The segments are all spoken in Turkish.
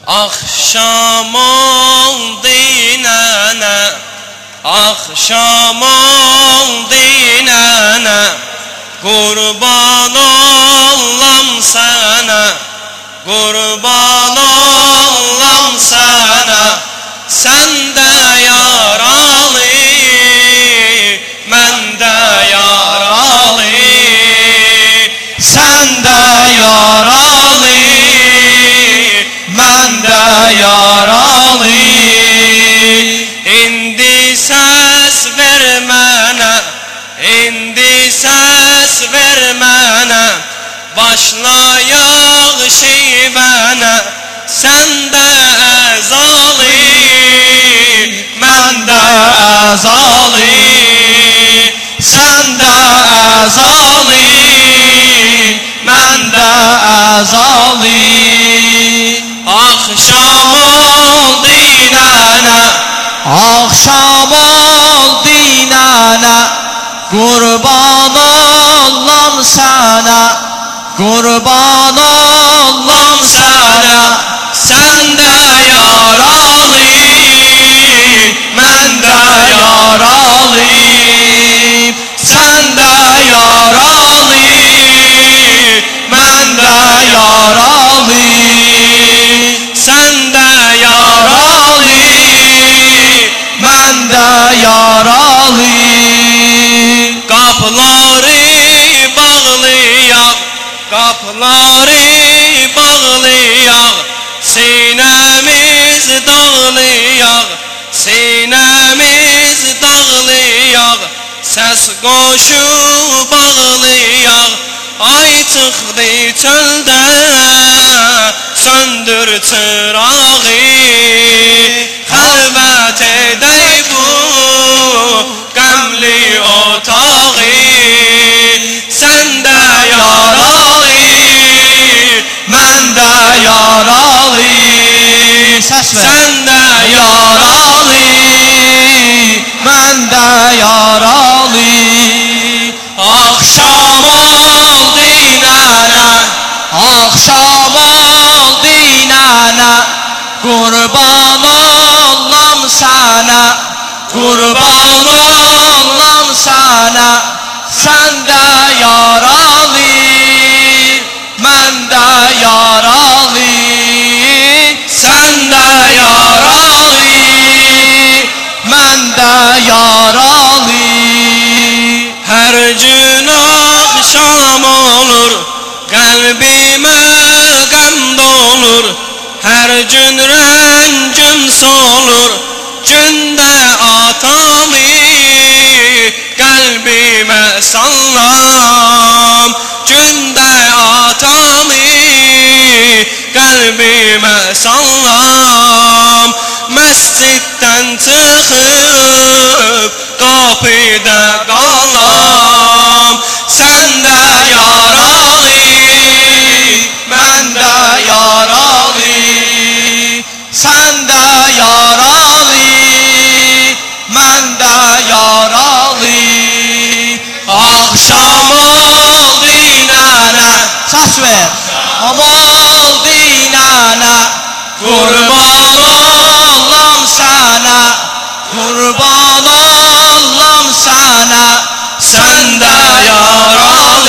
Akşam oldu nene, akşam oldu nene, kurban olam sana, kurban olam sana. Sen de yaralı, ben de yaralı. Sen de yaralı, ben de yaralı. İndi ses vermene, indi ses vermene, başlayak şivene. Sen de ezalı, ben de ezalı. Sen de ezalı, ben de ezalı. Akşam oldu nene, Akşam oldu nene, kurban olam sana, kurban olam sana. Sen de yaralı, ben de yaralı. Sen de yaralı, ben de yaralı. Sen de yaralı, Ben de yaralı. kapıları bağlayak, kapıları bağlayak. Sinemiz dağlayak, sinemiz dağlayak. Ses koşu bağlayak. Ay çıktı çölde, söndür çırağı. Halvet edey bu gamli otağı. Sen de yaralı, ben de yaralı. Ses ver. Sen de yaralı, Ben de yaralı. akşam oldu nene, Akşam oldu nene, kurban olam sana, kurban olam sana. Sen de yaralı, ben de yaralı. sen de yaralı. Ben de yaralı. Her gün akşam olur, kalbime gam dolur. Her gün rencim solur, günde atamı kalbime sallam. Günde atamı kalbime sallam. Mescitten çıkıp kapıda kalam. Sen de yaralı, Ben de yaralı. Sen de yaralı. Ben de yaralı. akşam oldu nene, Ses ver. Oldu nene, kurban olam sana, kurban olam sana. sen de yaralı,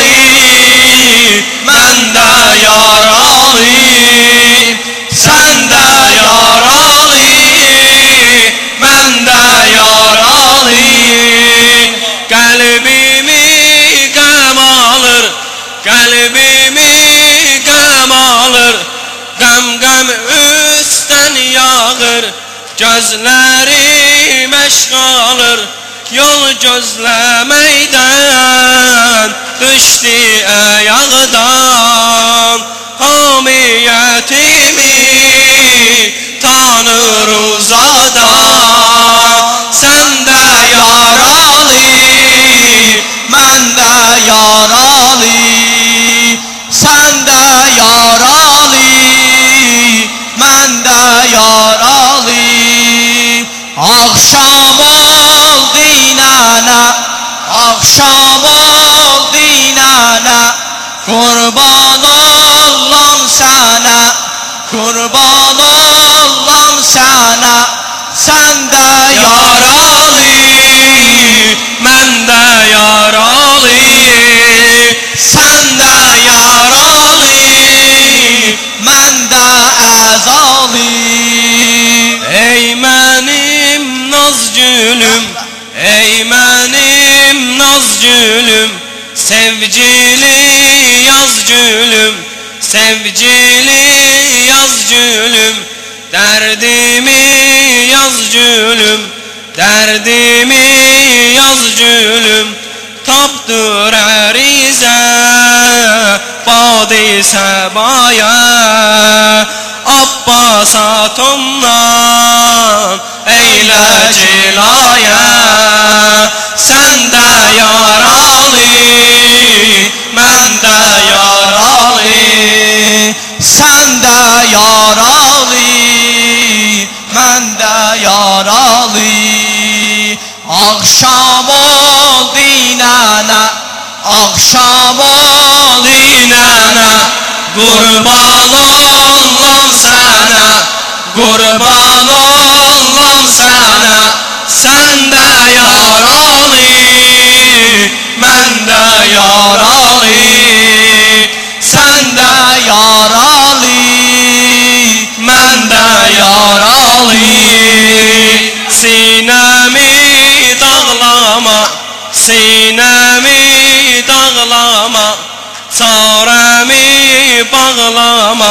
ben de yaralı. Sen de yaralı, ben de yaralı. Kalbimi gam alır, kalbimi gam alır. Gam gam üstten yağır, gözlerim eşk alır. Yol gözlemeyden düştü ayağdan. Hamiyetimi tanır uzadan. Sen de yaralı, Ben de yaralı. Sen de yaralı. Ben de yaralı. Akşam oldu nene, akşam oldu nene, kurban olam sana, kurban sana, sende yaralı. Mən də yaralıyım, Sende yaralı, mende əzalı. ey mənim naz gülüm, ey mənim naz gülüm, sevgili yaz gülüm, sevgili yaz gülüm, dərdimi yaz gülüm, dərdimi yaz gülüm, tapdır ərizə badi səbaya, Abbas atomdan eylə cilaya, sən də yaralı, mən də yaralı, Sende yaralı, mende yaralı. Akşam oldu nənə, akşam oldu dinənə, qurban olum sənə, qurban olum sənə, sən də yaralı, mən də yaralı, Sen de yaralı, mən də yaralı. Sinəmi dağlama, sinəmi dağlama, çarəmi bağlama,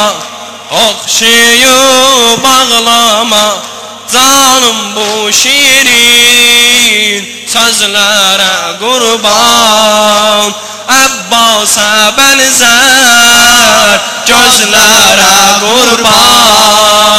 oxşayıb bağlama, canım bu şirin sözlərə qurban, Abbasa bənzər gözlərə qurban.